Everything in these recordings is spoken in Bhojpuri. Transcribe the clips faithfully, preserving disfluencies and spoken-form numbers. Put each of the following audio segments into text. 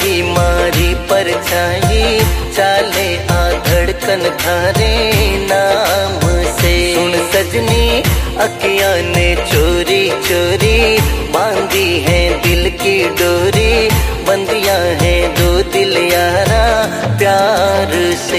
की मारी परछाई, चाले आ धड़कन थारे नाम से। सुन सजनी अखियां ने चोरी चोरी बांधी है दिल की डोरी, बंदियां हैं दो दिल यारा प्यार से।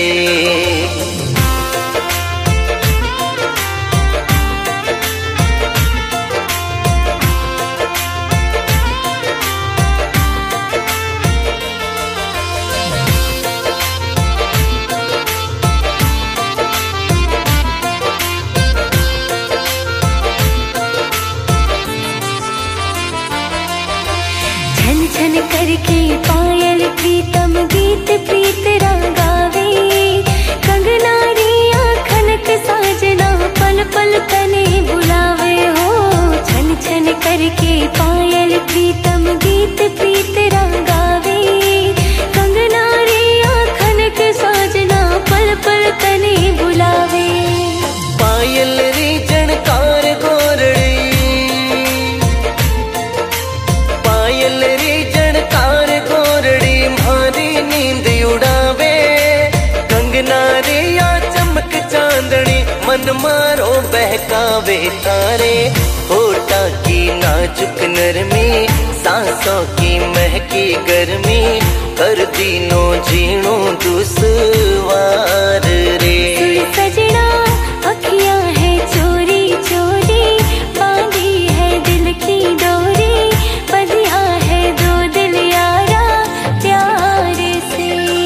छन छन करके पायल प्रीतम गीत प्रीत रागावे, कंगना रिया खनक साजना पल पल तने बुलावे हो। छन छन करके पायल प्रीतम गीत प्रीत रागावे, कंगना रिया खनक साजना पल पल तने बुलावे। पायल री जनकार गोरड़ी, पायल री जनकार गोरड़ी मारी नींद उड़ावे, कंगना रे या चमक चांदनी मन मारो बहकावे तारे। होठा की नाजुक नरमी, सांसों की महकी गर्मी, कर दिनों जीणों दुश्वार रे। सजना अखियां है चोरी चोरी बांधी है दिल की डोरी, बंधिया है दो दिल यारा प्यार से।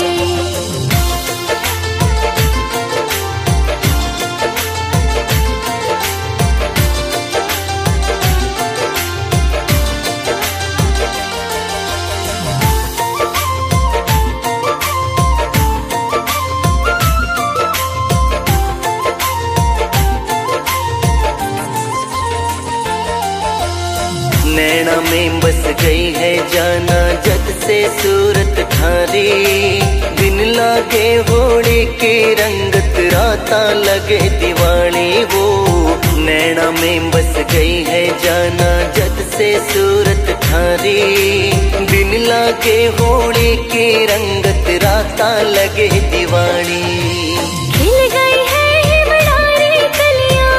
नैना में बस गई है जाना जद से सूरत थारी, दिन लागे होली की रंगत राता लगे दिवाली वो। नैना में बस गई है जाना जद से सूरत थारी, दिन लागे होली की रंगत राता लगे दिवाली। खिल गई है हिमड़ारी कलियां,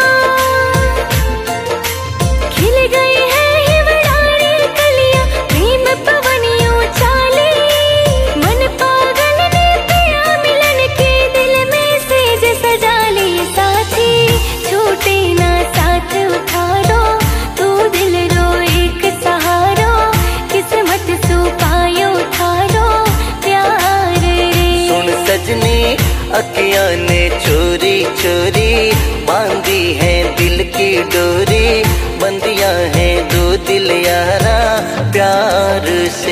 खिल गई है हिमड़ारी कलियां प्रेम पवनियों चाले, मन पागल ने पिया मिलन के दिल में सेज सजा ली। साथी छूटे ना साथ उठारो, तू दिल रो एक सहारो, किस्मत सू पायो थारो प्यार रे। सुन सजनी अखियां ने चोरी चोरी बांधी है दिल की डोरी, बंदियां हैं दो दिल यारा प्यार से।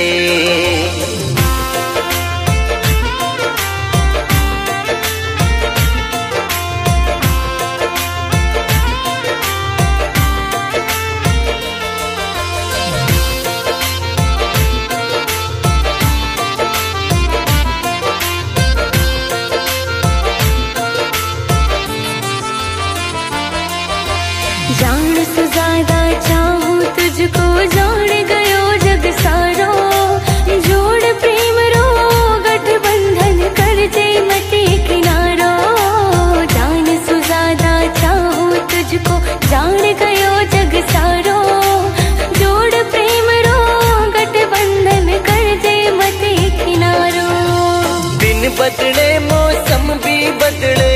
जान से ज्यादा चाहूं तुझको, जान गयो जग सारो, जोड़ प्रेम रो गठबंधन कर जे मते किनारो। जान से ज्यादा चाहूं तुझको, जान गयो जग सारो, जोड़ प्रेम रो गठबंधन कर जे मते किनारो। दिन बदले मौसम भी बदले,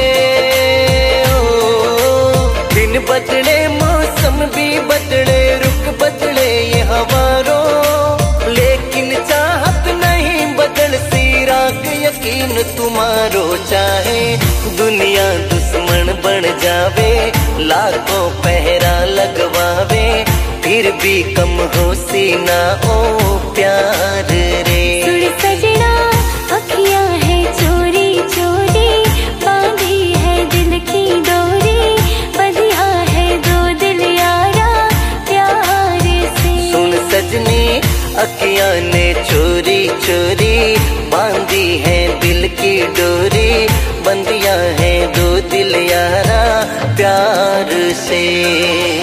दिन बदले मौसम भी बदले, रुख बदले ये हवारो, लेकिन चाहत नहीं बदल सी राग यकीन तुम्हारो। चाहे दुनिया दुश्मन बन जावे, लाखों पहरा लगवावे, फिर भी कम हो सी ना ओ प्यार रे। सजना अखियां है चोरी चोरी बांधी है दिल की डोरी, बंधिया है दो दिल यारा प्यार से। सुन सजनी अखियां ने चोरी चोरी बांधी है दिल की डोरी, बंदियां हैं दो दिल यारा प्यार से।